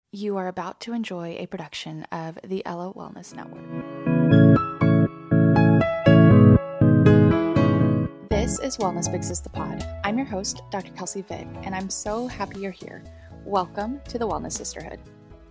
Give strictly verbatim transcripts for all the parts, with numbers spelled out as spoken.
You are about to enjoy a production of the Ella Wellness Network. This is Wellness Fixes the Pod. I'm your host, Doctor Kelsey Vick, and I'm so happy you're here. Welcome to the Wellness Sisterhood.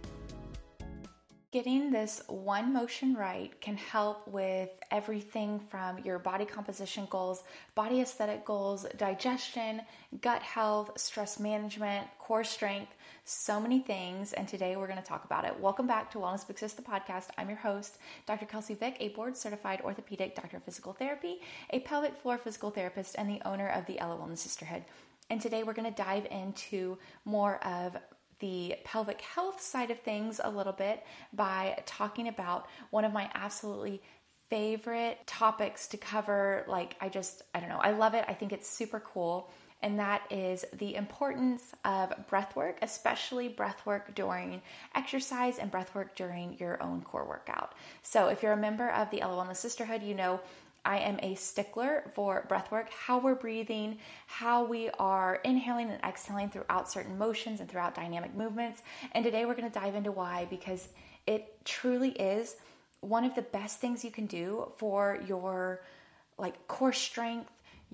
Getting this one motion right can help with everything from your body composition goals, body aesthetic goals, digestion, gut health, stress management, core strength, so many things. And today we're going to talk about it. Welcome back to Wellness Fixes the Podcast. I'm your host, Doctor Kelsey Vick, a board certified orthopedic doctor of physical therapy, a pelvic floor physical therapist, and the owner of the Ella Wellness Sisterhood. And today we're going to dive into more of the pelvic health side of things a little bit by talking about one of my absolutely favorite topics to cover. Like, I just, I don't know, I love it. I think it's super cool. And that is the importance of breath work, especially breath work during exercise and breath work during your own core workout. So if you're a member of the Ella Wellness Sisterhood, you know I am a stickler for breath work, how we're breathing, how we are inhaling and exhaling throughout certain motions and throughout dynamic movements. And today we're going to dive into why, because it truly is one of the best things you can do for your like core strength,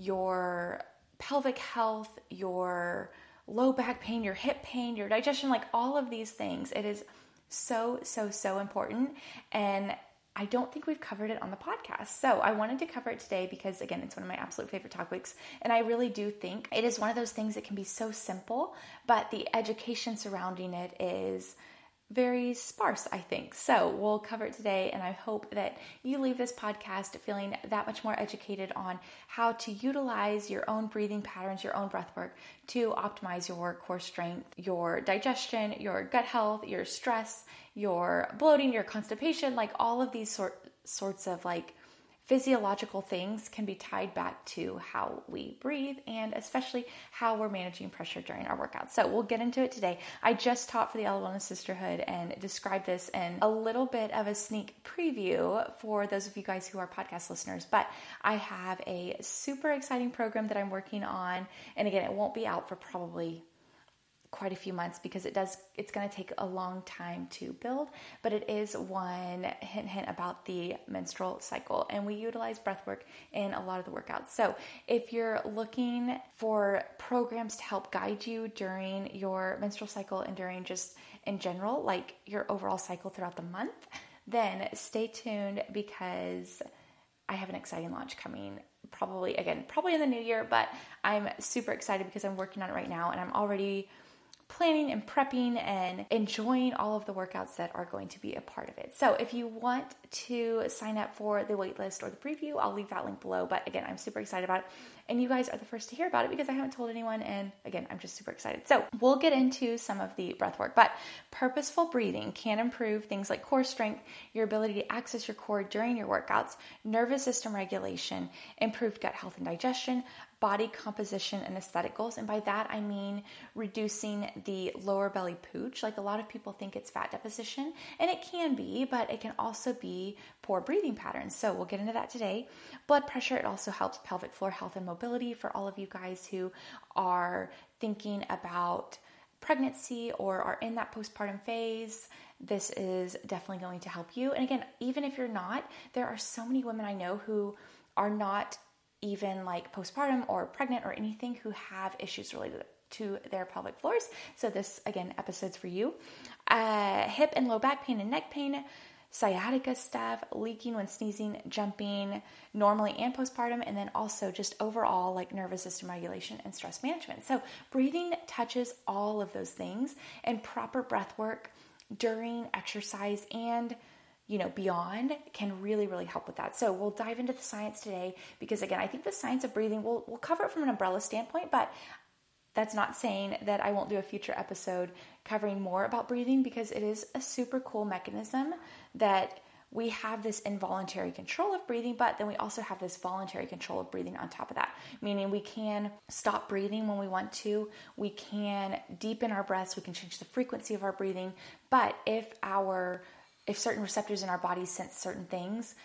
your pelvic health, your low back pain, your hip pain, your digestion, like all of these things. It is so, so, so important. And I don't think we've covered it on the podcast. So I wanted to cover it today because, again, it's one of my absolute favorite topics. And I really do think it is one of those things that can be so simple, but the education surrounding it is very sparse, I think. So we'll cover it today. And I hope that you leave this podcast feeling that much more educated on how to utilize your own breathing patterns, your own breath work to optimize your core strength, your digestion, your gut health, your stress, your bloating, your constipation, like all of these sort sorts of like physiological things can be tied back to how we breathe and especially how we're managing pressure during our workouts. So we'll get into it today. I just taught for the Ella Wellness Sisterhood and described this in a little bit of a sneak preview for those of you guys who are podcast listeners, but I have a super exciting program that I'm working on. And again, it won't be out for probably quite a few months because it does, it's going to take a long time to build, but it is one hint, hint about the menstrual cycle. And we utilize breath work in a lot of the workouts. So if you're looking for programs to help guide you during your menstrual cycle and during just in general, like your overall cycle throughout the month, then stay tuned because I have an exciting launch coming probably, again, probably in the new year, but I'm super excited because I'm working on it right now and I'm already planning and prepping and enjoying all of the workouts that are going to be a part of it. So if you want to sign up for the waitlist or the preview, I'll leave that link below. But again, I'm super excited about it. And you guys are the first to hear about it because I haven't told anyone. And again, I'm just super excited. So we'll get into some of the breath work, but purposeful breathing can improve things like core strength, your ability to access your core during your workouts, nervous system regulation, improved gut health and digestion, body composition and aesthetic goals. And by that, I mean reducing the lower belly pooch. Like a lot of people think it's fat deposition, and it can be, but it can also be poor breathing patterns. So we'll get into that today. Blood pressure, it also helps pelvic floor health and mobility for all of you guys who are thinking about pregnancy or are in that postpartum phase. This is definitely going to help you. And again, even if you're not, there are so many women I know who are not even like postpartum or pregnant or anything who have issues related to their pelvic floors. So this, again, episode's for you. Uh, hip and low back pain and neck pain, sciatica stuff, leaking when sneezing, jumping, normally and postpartum, and then also just overall like nervous system regulation and stress management. So breathing touches all of those things, and proper breath work during exercise and you know, beyond can really, really help with that. So we'll dive into the science today because again, I think the science of breathing, we'll, we'll cover it from an umbrella standpoint, but that's not saying that I won't do a future episode covering more about breathing because it is a super cool mechanism that we have this involuntary control of breathing, but then we also have this voluntary control of breathing on top of that, meaning we can stop breathing when we want to, we can deepen our breaths, we can change the frequency of our breathing, but if our If certain receptors in our body sense certain things,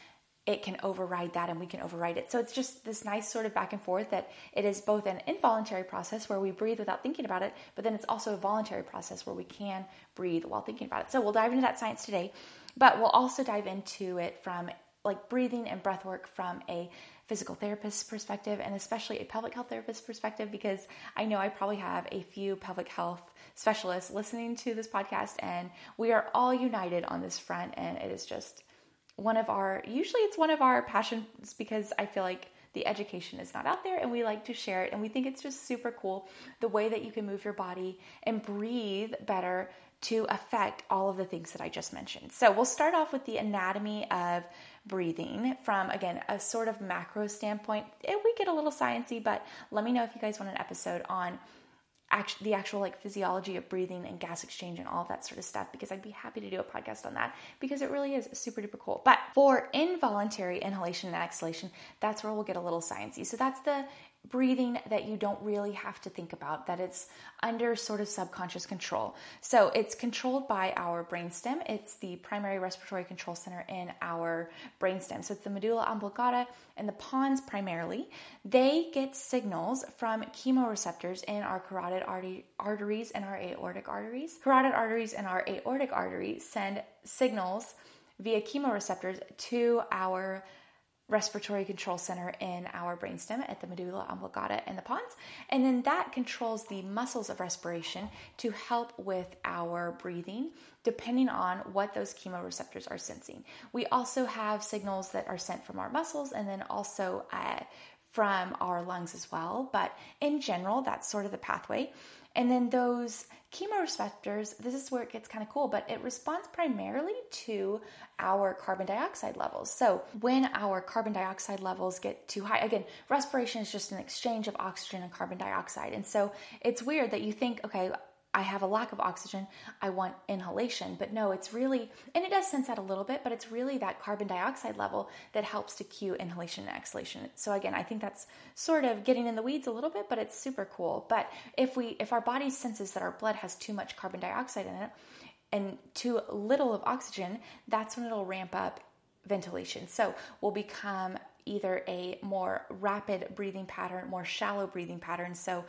it can override that and we can override it. So it's just this nice sort of back and forth that it is both an involuntary process where we breathe without thinking about it, but then it's also a voluntary process where we can breathe while thinking about it. So we'll dive into that science today, but we'll also dive into it from like breathing and breath work from a physical therapist perspective, and especially a pelvic health therapist perspective, because I know I probably have a few pelvic health specialists listening to this podcast, and we are all united on this front. And it is just one of our, usually it's one of our passions, because I feel like the education is not out there and we like to share it. And we think it's just super cool the way that you can move your body and breathe better to affect all of the things that I just mentioned. So we'll start off with the anatomy of breathing from, again, a sort of macro standpoint. We get a little sciencey, but let me know if you guys want an episode on act- the actual like physiology of breathing and gas exchange and all of that sort of stuff, because I'd be happy to do a podcast on that, because it really is super duper cool. But for involuntary inhalation and exhalation, that's where we'll get a little sciencey. So that's the breathing that you don't really have to think about, that it's under sort of subconscious control. So it's controlled by our brainstem. It's the primary respiratory control center in our brainstem. So it's the medulla oblongata and the pons primarily. They get signals from chemoreceptors in our carotid artery, arteries and our aortic arteries. Carotid arteries and our aortic arteries send signals via chemoreceptors to our respiratory control center in our brainstem at the medulla oblongata and the pons. And then that controls the muscles of respiration to help with our breathing, depending on what those chemoreceptors are sensing. We also have signals that are sent from our muscles and then also uh, from our lungs as well. But in general, that's sort of the pathway. And then those chemoreceptors, this is where it gets kind of cool, but it responds primarily to our carbon dioxide levels. So when our carbon dioxide levels get too high, again, respiration is just an exchange of oxygen and carbon dioxide. And so it's weird that you think, okay, I have a lack of oxygen, I want inhalation. But no, it's really, and it does sense that a little bit, but it's really that carbon dioxide level that helps to cue inhalation and exhalation. So again, I think that's sort of getting in the weeds a little bit, but it's super cool. But if we, if our body senses that our blood has too much carbon dioxide in it and too little of oxygen, that's when it'll ramp up ventilation. So we'll become either a more rapid breathing pattern, more shallow breathing pattern. So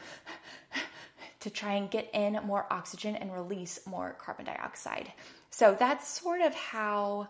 to try and get in more oxygen and release more carbon dioxide. So that's sort of how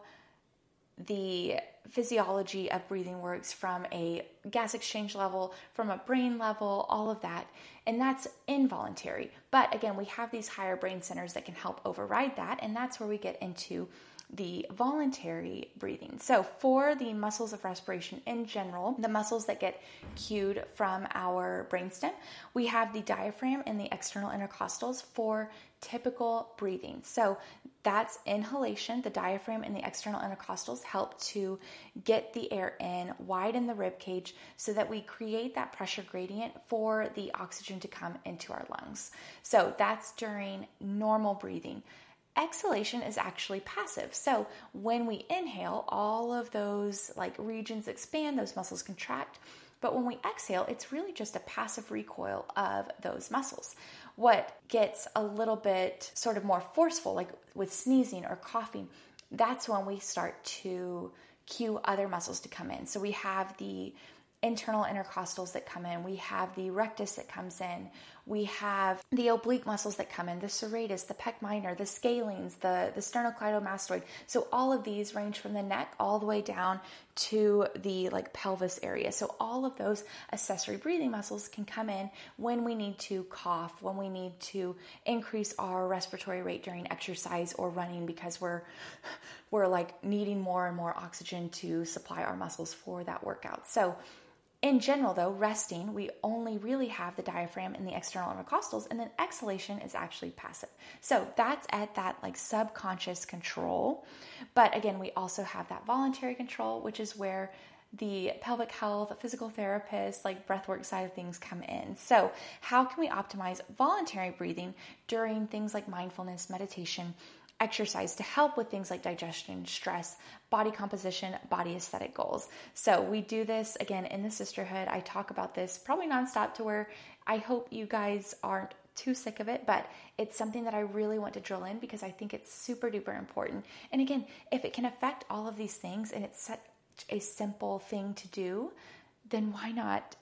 the physiology of breathing works from a gas exchange level, from a brain level, all of that. And that's involuntary. But again, we have these higher brain centers that can help override that. And that's where we get into the voluntary breathing. So for the muscles of respiration in general, the muscles that get cued from our brainstem, we have the diaphragm and the external intercostals for typical breathing. So that's inhalation. The diaphragm and the external intercostals help to get the air in, widen the rib cage so that we create that pressure gradient for the oxygen to come into our lungs. So that's during normal breathing. Exhalation is actually passive. So when we inhale, all of those like regions expand, those muscles contract. But when we exhale, it's really just a passive recoil of those muscles. What gets a little bit sort of more forceful, like with sneezing or coughing, that's when we start to cue other muscles to come in. So we have the internal intercostals that come in. We have the rectus that comes in. We have the oblique muscles that come in, the serratus, the pec minor, the scalenes, the, the sternocleidomastoid. So all of these range from the neck all the way down to the like pelvis area. So all of those accessory breathing muscles can come in when we need to cough, when we need to increase our respiratory rate during exercise or running because we're we're like needing more and more oxygen to supply our muscles for that workout. So in general, though, resting, we only really have the diaphragm and the external intercostals, and then exhalation is actually passive. So that's at that like subconscious control. But again, we also have that voluntary control, which is where the pelvic health, physical therapist, like breathwork side of things come in. So how can we optimize voluntary breathing during things like mindfulness, meditation, exercise to help with things like digestion, stress, body composition, body aesthetic goals? So we do this again in the sisterhood. I talk about this probably nonstop to where I hope you guys aren't too sick of it, but it's something that I really want to drill in because I think it's super duper important. And again, if it can affect all of these things and it's set a simple thing to do, then why not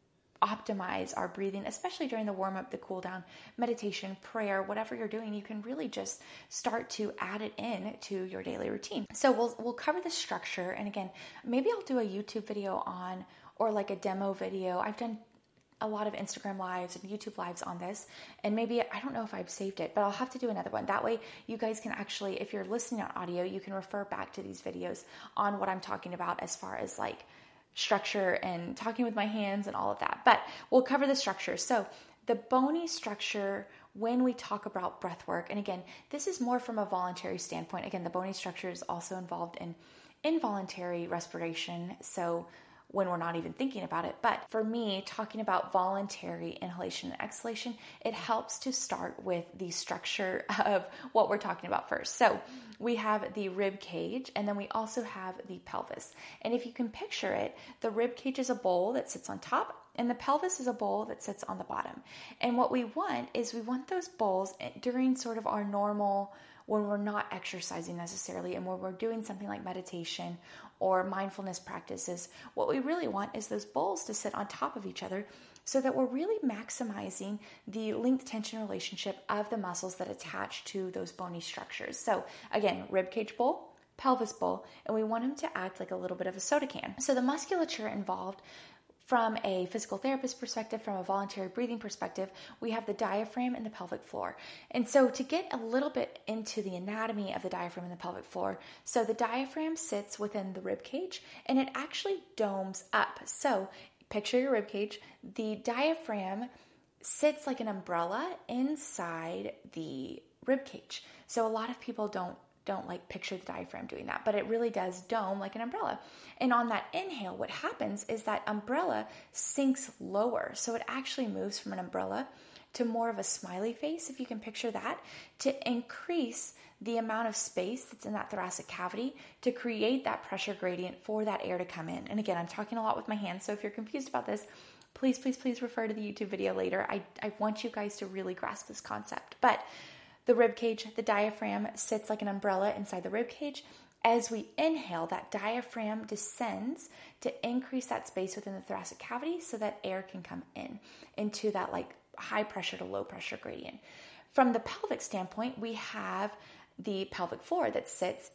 optimize our breathing, especially during the warm up, the cool down, meditation, prayer, whatever you're doing. You can really just start to add it in to your daily routine. So we'll we'll cover the structure, and again, maybe I'll do a YouTube video on, or like a demo video. I've done a lot of Instagram lives and YouTube lives on this, and maybe, I don't know if I've saved it, but I'll have to do another one. That way you guys can actually, if you're listening on audio, you can refer back to these videos on what I'm talking about as far as like structure and talking with my hands and all of that. But we'll cover the structure. So the bony structure, when we talk about breath work, and again, this is more from a voluntary standpoint. Again, the bony structure is also involved in involuntary respiration, so when we're not even thinking about it. But for me, talking about voluntary inhalation and exhalation, it helps to start with the structure of what we're talking about first. So we have the rib cage, and then we also have the pelvis. And if you can picture it, the rib cage is a bowl that sits on top, and the pelvis is a bowl that sits on the bottom. And what we want is we want those bowls during sort of our normal, when we're not exercising necessarily, and when we're doing something like meditation or mindfulness practices, what we really want is those bowls to sit on top of each other so that we're really maximizing the length tension relationship of the muscles that attach to those bony structures. So again, rib cage bowl, pelvis bowl, and we want them to act like a little bit of a soda can. So the musculature involved, from a physical therapist perspective, from a voluntary breathing perspective, we have the diaphragm and the pelvic floor. And so to get a little bit into the anatomy of the diaphragm and the pelvic floor, so the diaphragm sits within the rib cage and it actually domes up. So picture your rib cage. The diaphragm sits like an umbrella inside the rib cage. So a lot of people don't don't like picture the diaphragm doing that, but it really does dome like an umbrella. And on that inhale, what happens is that umbrella sinks lower. So it actually moves from an umbrella to more of a smiley face, if you can picture that, to increase the amount of space that's in that thoracic cavity to create that pressure gradient for that air to come in. And again, I'm talking a lot with my hands, so if you're confused about this, please, please, please refer to the YouTube video later. I, I want you guys to really grasp this concept. But the rib cage, the diaphragm sits like an umbrella inside the rib cage. As we inhale, that diaphragm descends to increase that space within the thoracic cavity so that air can come in into that like high pressure to low pressure gradient. From the pelvic standpoint, we have the pelvic floor that sits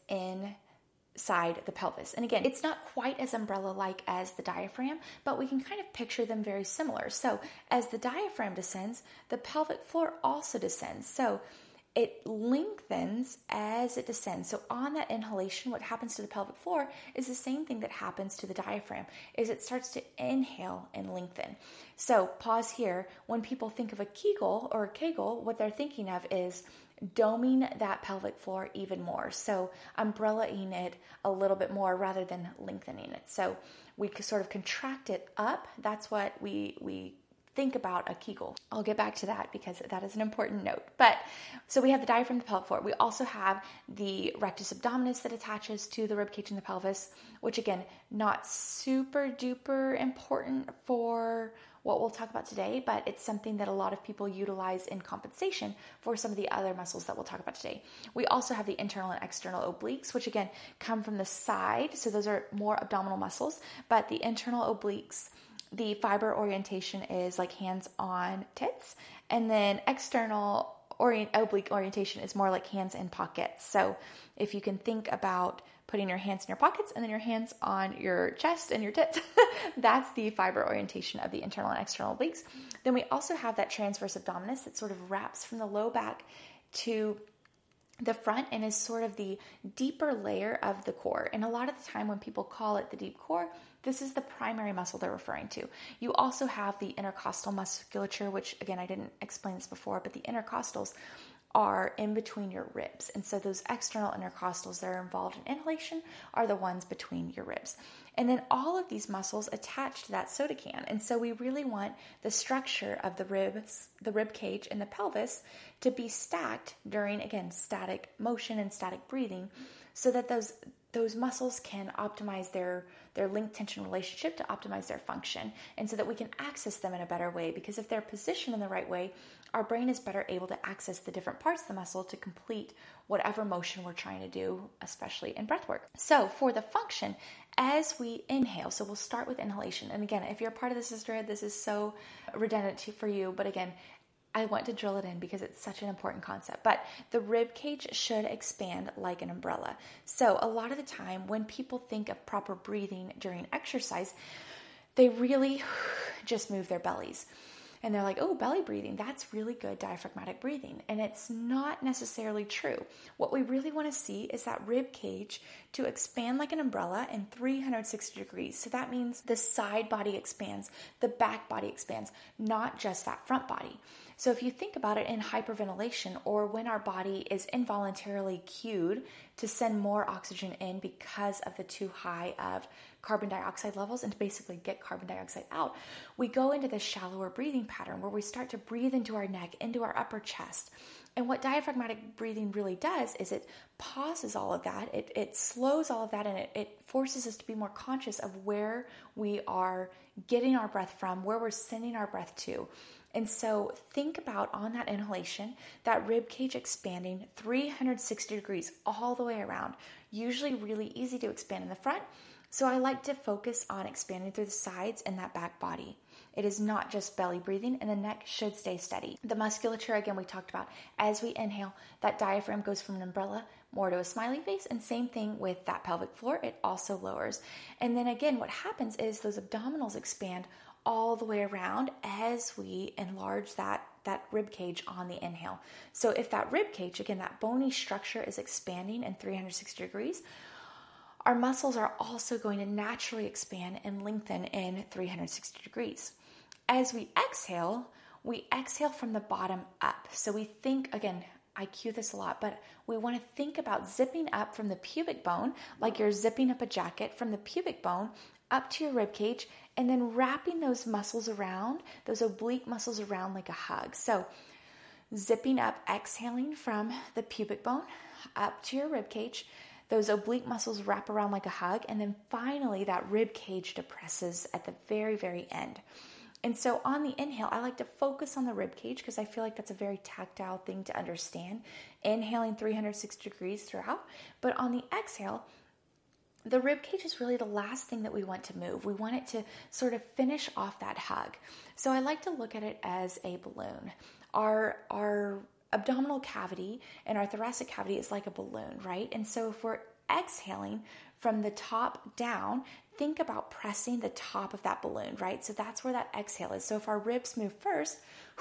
inside the pelvis. And again, it's not quite as umbrella-like as the diaphragm, but we can kind of picture them very similar. So as the diaphragm descends, the pelvic floor also descends. So it lengthens as it descends. So on that inhalation, what happens to the pelvic floor is the same thing that happens to the diaphragm, is it starts to inhale and lengthen. So pause here. When people think of a Kegel or a Kegel, what they're thinking of is doming that pelvic floor even more. So umbrella-ing it a little bit more rather than lengthening it. So we sort of contract it up. That's what we, we think about a Kegel. I'll get back to that because that is an important note. But so we have the diaphragm, the pelvic floor. We also have the rectus abdominis that attaches to the rib cage and the pelvis, which again, not super duper important for what we'll talk about today, but it's something that a lot of people utilize in compensation for some of the other muscles that we'll talk about today. We also have the internal and external obliques, which again come from the side. So those are more abdominal muscles, but the internal obliques, the fiber orientation is like hands on tits, and then external orient, oblique orientation is more like hands in pockets. So if you can think about putting your hands in your pockets and then your hands on your chest and your tits, that's the fiber orientation of the internal and external obliques. Then we also have that transverse abdominis that sort of wraps from the low back to the front and is sort of the deeper layer of the core. And a lot of the time when people call it the deep core, this is the primary muscle they're referring to. You also have the intercostal musculature, which again, I didn't explain this before, but the intercostals are in between your ribs. And so those external intercostals that are involved in inhalation are the ones between your ribs. And then all of these muscles attach to that soda can. And so we really want the structure of the ribs, the rib cage and the pelvis to be stacked during, again, static motion and static breathing so that those those muscles can optimize their, their length tension relationship to optimize their function, and so that we can access them in a better way. Because if they're positioned in the right way, our brain is better able to access the different parts of the muscle to complete whatever motion we're trying to do, especially in breath work. So for the function, as we inhale, so we'll start with inhalation. And again, if you're part of the sisterhood, this is so redundant for you, but again, I want to drill it in because it's such an important concept. But the rib cage should expand like an umbrella. So a lot of the time when people think of proper breathing during exercise, they really just move their bellies. And they're like, oh, belly breathing, that's really good diaphragmatic breathing. And it's not necessarily true. What we really want to see is that rib cage to expand like an umbrella in three hundred sixty degrees. So that means the side body expands, the back body expands, not just that front body. So if you think about it in hyperventilation, or when our body is involuntarily cued to send more oxygen in because of the too high of carbon dioxide levels and to basically get carbon dioxide out, we go into this shallower breathing pattern where we start to breathe into our neck, into our upper chest. And what diaphragmatic breathing really does is it pauses all of that, it, it slows all of that, and it, it forces us to be more conscious of where we are getting our breath from, where we're sending our breath to. And so think about on that inhalation, that rib cage expanding three hundred sixty degrees all the way around, usually really easy to expand in the front. So I like to focus on expanding through the sides and that back body. It is not just belly breathing, and the neck should stay steady. The musculature, again, we talked about, as we inhale, that diaphragm goes from an umbrella more to a smiley face, and same thing with that pelvic floor, it also lowers. And then again, what happens is those abdominals expand all the way around as we enlarge that, that rib cage on the inhale. So if that rib cage, again, that bony structure is expanding in three hundred sixty degrees, our muscles are also going to naturally expand and lengthen in three hundred sixty degrees. As we exhale, we exhale from the bottom up. So we think, again, I cue this a lot, but we want to think about zipping up from the pubic bone, like you're zipping up a jacket from the pubic bone up to your rib cage, and then wrapping those muscles around, those oblique muscles around like a hug. So zipping up, exhaling from the pubic bone up to your rib cage, those oblique muscles wrap around like a hug, and then finally that rib cage depresses at the very, very end. And so on the inhale, I like to focus on the rib cage because I feel like that's a very tactile thing to understand, inhaling three hundred sixty degrees throughout. But on the exhale, the rib cage is really the last thing that we want to move. We want it to sort of finish off that hug. So I like to look at it as a balloon. Our, our abdominal cavity and our thoracic cavity is like a balloon, right? And so if we're exhaling from the top down, think about pressing the top of that balloon, right? So that's where that exhale is. So if our ribs move first,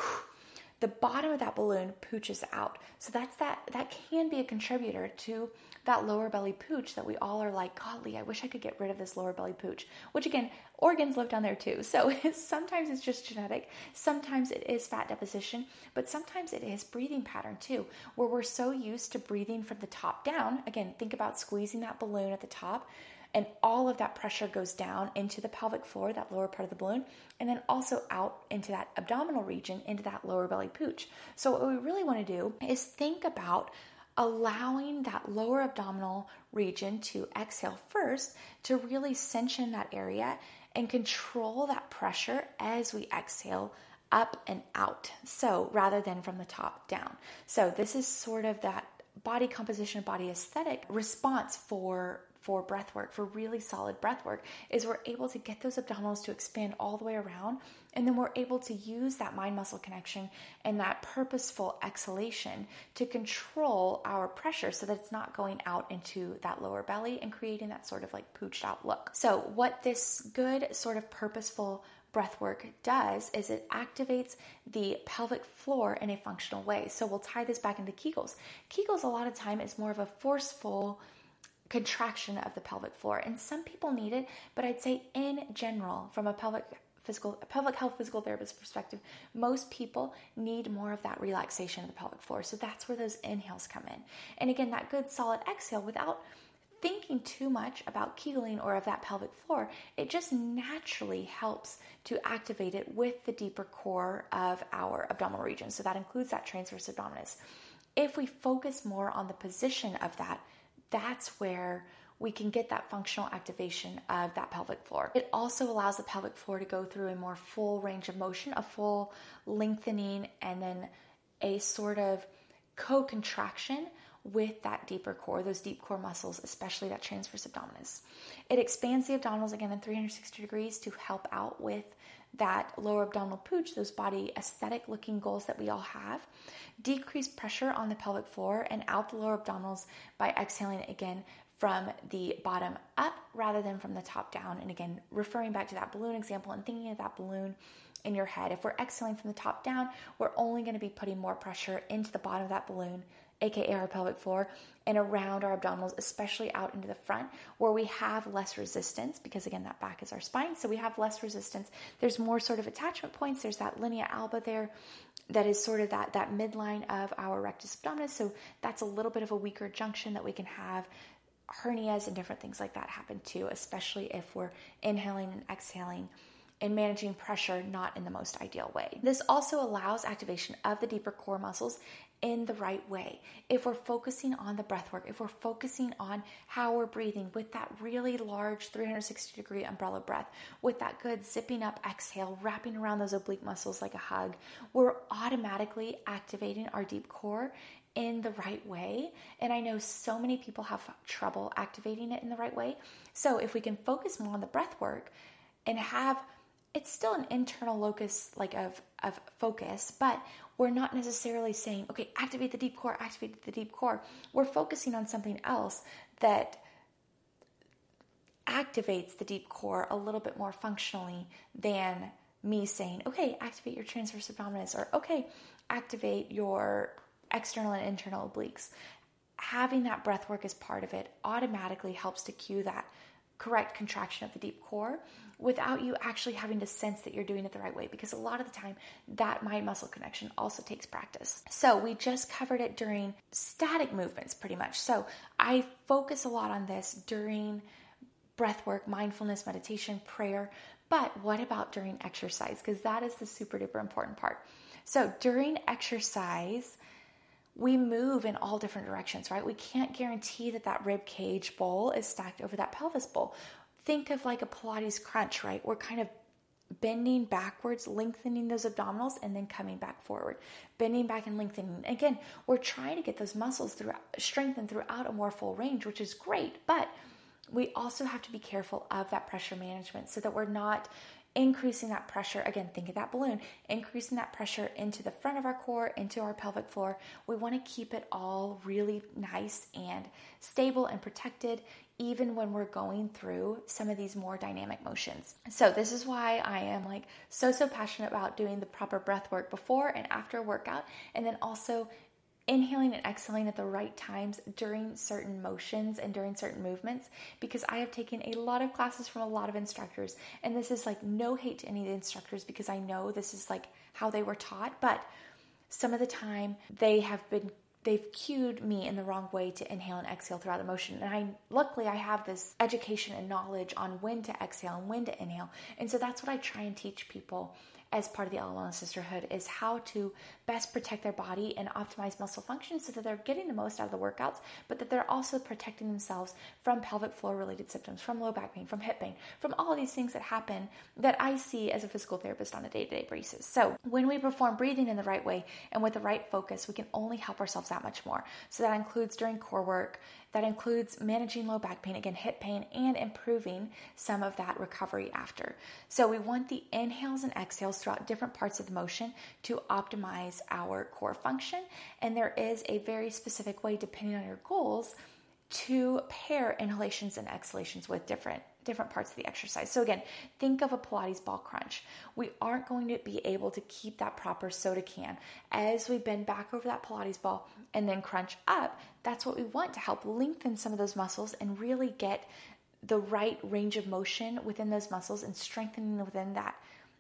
the bottom of that balloon pooches out. So that's that, that can be a contributor to that lower belly pooch that we all are like, golly, I wish I could get rid of this lower belly pooch, which again, organs live down there too. So sometimes it's just genetic. Sometimes it is fat deposition, but sometimes it is breathing pattern too, where we're so used to breathing from the top down. Again, think about squeezing that balloon at the top, and all of that pressure goes down into the pelvic floor, that lower part of the balloon, and then also out into that abdominal region, into that lower belly pooch. So what we really want to do is think about allowing that lower abdominal region to exhale first, to really cinch in that area and control that pressure as we exhale up and out. So rather than from the top down. So this is sort of that body composition, body aesthetic response for for breath work, for really solid breath work, is we're able to get those abdominals to expand all the way around, and then we're able to use that mind-muscle connection and that purposeful exhalation to control our pressure so that it's not going out into that lower belly and creating that sort of like pooched out look. So what this good sort of purposeful breath work does is it activates the pelvic floor in a functional way. So we'll tie this back into Kegels. Kegels a lot of time is more of a forceful contraction of the pelvic floor, and some people need it, but I'd say in general, from a pelvic physical a pelvic health physical therapist perspective, most people need more of that relaxation of the pelvic floor. So that's where those inhales come in. And again, that good solid exhale without thinking too much about Kegeling or of that pelvic floor, it just naturally helps to activate it with the deeper core of our abdominal region. So that includes that transverse abdominis. If we focus more on the position of that, that's where we can get that functional activation of that pelvic floor. It also allows the pelvic floor to go through a more full range of motion, a full lengthening, and then a sort of co-contraction with that deeper core, those deep core muscles, especially that transverse abdominis. It expands the abdominals again in three hundred sixty degrees to help out with that lower abdominal pooch, those body aesthetic looking goals that we all have. Decrease pressure on the pelvic floor and out the lower abdominals by exhaling again from the bottom up rather than from the top down. And again, referring back to that balloon example and thinking of that balloon in your head. If we're exhaling from the top down, we're only going to be putting more pressure into the bottom of that balloon, aka our pelvic floor, and around our abdominals, especially out into the front where we have less resistance, because again, that back is our spine, so we have less resistance. There's more sort of attachment points. There's that linea alba there that is sort of that, that midline of our rectus abdominis, so that's a little bit of a weaker junction that we can have hernias and different things like that happen too, especially if we're inhaling and exhaling and managing pressure not in the most ideal way. This also allows activation of the deeper core muscles in the right way. If we're focusing on the breath work, if we're focusing on how we're breathing with that really large three hundred sixty degree umbrella breath, with that good zipping up exhale, wrapping around those oblique muscles like a hug, we're automatically activating our deep core in the right way. And I know so many people have trouble activating it in the right way. So if we can focus more on the breath work and have, it's still an internal locus like of, of focus, but we're not necessarily saying, okay, activate the deep core, activate the deep core. We're focusing on something else that activates the deep core a little bit more functionally than me saying, okay, activate your transverse abdominis, or okay, activate your external and internal obliques. Having that breath work as part of it automatically helps to cue that correct contraction of the deep core without you actually having to sense that you're doing it the right way, because a lot of the time that mind muscle connection also takes practice. So we just covered it during static movements pretty much. So I focus a lot on this during breath work, mindfulness, meditation, prayer, but what about during exercise? Because that is the super duper important part. So during exercise, we move in all different directions, right? We can't guarantee that that rib cage bowl is stacked over that pelvis bowl. Think of like a Pilates crunch, right? We're kind of bending backwards, lengthening those abdominals, and then coming back forward. Bending back and lengthening. Again, we're trying to get those muscles throughout, strengthened throughout a more full range, which is great, but we also have to be careful of that pressure management so that we're not increasing that pressure. Again, think of that balloon, increasing that pressure into the front of our core, into our pelvic floor. We want to keep it all really nice and stable and protected, even when we're going through some of these more dynamic motions. So this is why I am like so, so passionate about doing the proper breath work before and after a workout, and then also inhaling and exhaling at the right times during certain motions and during certain movements, because I have taken a lot of classes from a lot of instructors, and this is like no hate to any of the instructors because I know this is like how they were taught, but some of the time they have been they've cued me in the wrong way to inhale and exhale throughout the motion. And I, luckily I have this education and knowledge on when to exhale and when to inhale. And so that's what I try and teach people as part of the Ella Wellness Sisterhood, is how to best protect their body and optimize muscle function so that they're getting the most out of the workouts, but that they're also protecting themselves from pelvic floor related symptoms, from low back pain, from hip pain, from all of these things that happen that I see as a physical therapist on a day-to-day basis. So when we perform breathing in the right way and with the right focus, we can only help ourselves that much more. So that includes during core work, that includes managing low back pain, again, hip pain, and improving some of that recovery after. So we want the inhales and exhales throughout different parts of the motion to optimize our core function. And there is a very specific way, depending on your goals, to pair inhalations and exhalations with different different parts of the exercise. So again, think of a Pilates ball crunch. We aren't going to be able to keep that proper soda can as we bend back over that Pilates ball and then crunch up. That's what we want to help lengthen some of those muscles and really get the right range of motion within those muscles and strengthening within that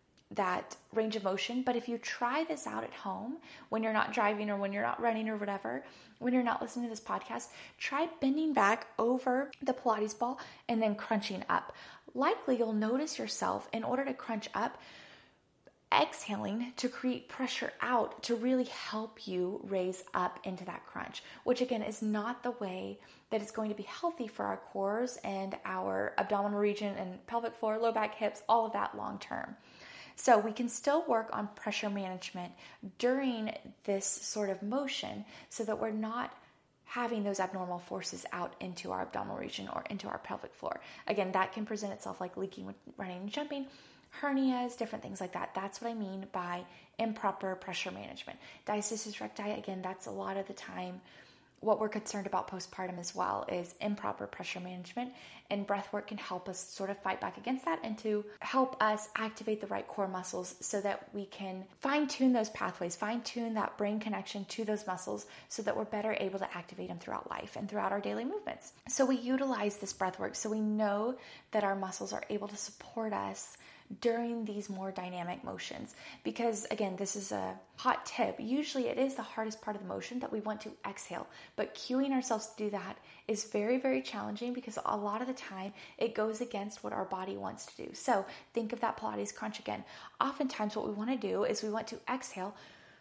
that range of motion. But if you try this out at home, when you're not driving or when you're not running or whatever, when you're not listening to this podcast, try bending back over the Pilates ball and then crunching up. Likely you'll notice yourself, in order to crunch up, exhaling to create pressure out to really help you raise up into that crunch, which again is not the way that it's going to be healthy for our cores and our abdominal region and pelvic floor, low back, hips, all of that long term. So we can still work on pressure management during this sort of motion so that we're not having those abnormal forces out into our abdominal region or into our pelvic floor. Again, that can present itself like leaking with running and jumping, hernias, different things like that. That's what I mean by improper pressure management. Diastasis recti, again, that's a lot of the time what we're concerned about postpartum as well, is improper pressure management, and breath work can help us sort of fight back against that and to help us activate the right core muscles so that we can fine tune those pathways, fine tune that brain connection to those muscles so that we're better able to activate them throughout life and throughout our daily movements. So we utilize this breath work so we know that our muscles are able to support us during these more dynamic motions, because again, this is a hot tip. Usually it is the hardest part of the motion that we want to exhale, but cueing ourselves to do that is very, very challenging because a lot of the time it goes against what our body wants to do. So think of that Pilates crunch again. Oftentimes what we want to do is we want to exhale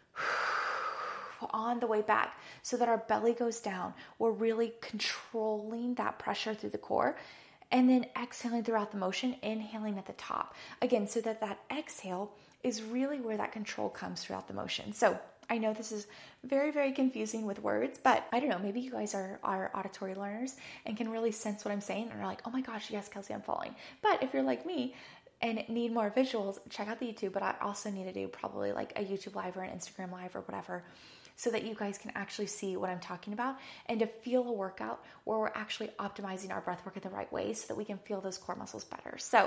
on the way back so that our belly goes down. We're really controlling that pressure through the core. And then exhaling throughout the motion, inhaling at the top. Again, so that that exhale is really where that control comes throughout the motion. So I know this is very, very confusing with words, but I don't know, maybe you guys are, are auditory learners and can really sense what I'm saying and are like, oh my gosh, yes, Kelsey, I'm following. But if you're like me and need more visuals, check out the YouTube, but I also need to do probably like a YouTube live or an Instagram live or whatever, so that you guys can actually see what I'm talking about and to feel a workout where we're actually optimizing our breath work in the right way so that we can feel those core muscles better. So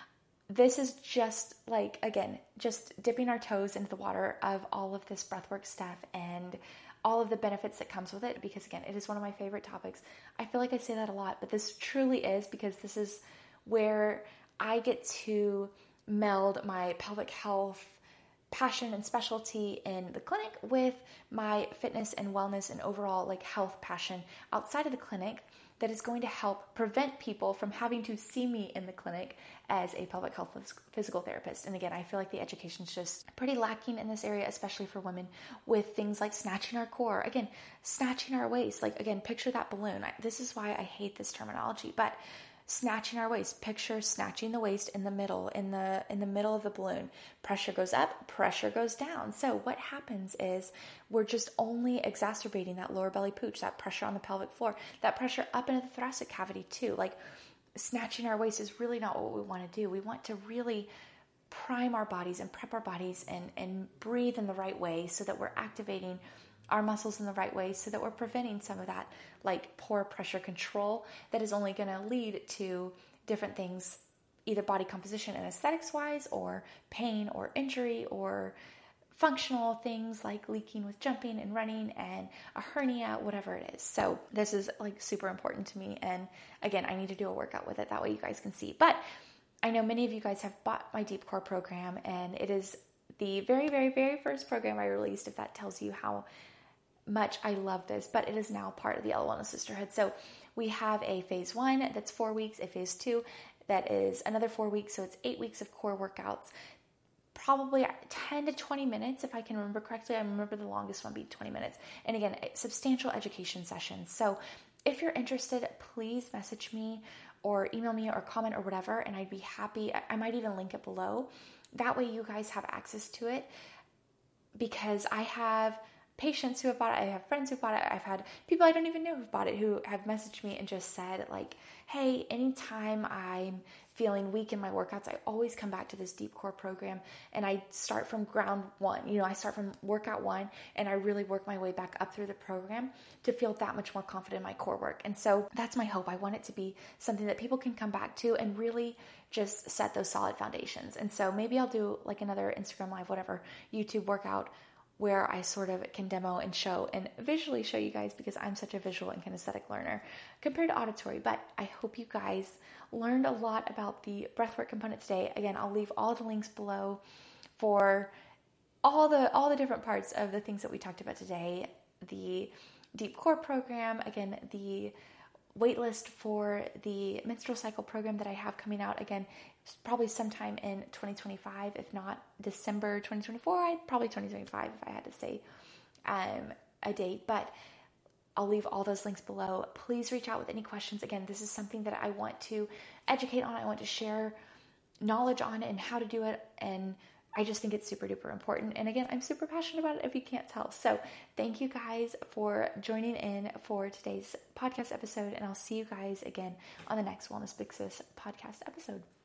this is just like, again, just dipping our toes into the water of all of this breathwork stuff and all of the benefits that comes with it, because again, it is one of my favorite topics. I feel like I say that a lot, but this truly is, because this is where I get to meld my pelvic health passion and specialty in the clinic with my fitness and wellness and overall like health passion outside of the clinic that is going to help prevent people from having to see me in the clinic as a pelvic health physical therapist. And again, I feel like the education is just pretty lacking in this area, especially for women, with things like snatching our core, again, snatching our waist, like again, picture that balloon. I, this is why I hate this terminology, but snatching our waist, picture snatching the waist in the middle, in the in the middle of the balloon. Pressure goes up, pressure goes down. So what happens is we're just only exacerbating that lower belly pooch, that pressure on the pelvic floor, that pressure up into the thoracic cavity too. Like snatching our waist is really not what we want to do. We want to really prime our bodies and prep our bodies and, and breathe in the right way so that we're activating our muscles in the right way so that we're preventing some of that like poor pressure control that is only going to lead to different things, either body composition and aesthetics wise, or pain or injury, or functional things like leaking with jumping and running and a hernia, whatever it is. So this is like super important to me. And again, I need to do a workout with it. That way you guys can see. But I know many of you guys have bought my Deep Core program, and it is the very, very, very first program I released, if that tells you how much I love this, but it is now part of the Ella Wellness Sisterhood. So we have a phase one that's four weeks, a phase two that is another four weeks. So it's eight weeks of core workouts, probably ten to twenty minutes. If I can remember correctly, I remember the longest one being twenty minutes. And again, substantial education sessions. So if you're interested, please message me or email me or comment or whatever, and I'd be happy. I might even link it below. That way you guys have access to it, because I have patients who have bought it, I have friends who bought it, I've had people I don't even know who've bought it who have messaged me and just said like, hey, anytime I'm feeling weak in my workouts, I always come back to this Deep Core program and I start from ground one. You know, I start from workout one and I really work my way back up through the program to feel that much more confident in my core work. And so that's my hope. I want it to be something that people can come back to and really just set those solid foundations. And so maybe I'll do like another Instagram live, whatever, YouTube workout where I sort of can demo and show and visually show you guys, because I'm such a visual and kinesthetic learner compared to auditory. But I hope you guys learned a lot about the breathwork component today. Again, I'll leave all the links below for all the all the different parts of the things that we talked about today. The Deep Core program, again, the waitlist for the menstrual cycle program that I have coming out. Again, probably sometime in twenty twenty-five, if not December twenty twenty-four, I'd probably twenty twenty-five if I had to say um, a date, but I'll leave all those links below. Please reach out with any questions. Again, this is something that I want to educate on. I want to share knowledge on and how to do it. And I just think it's super duper important. And again, I'm super passionate about it if you can't tell. So thank you guys for joining in for today's podcast episode. And I'll see you guys again on the next Wellness Big Sis podcast episode.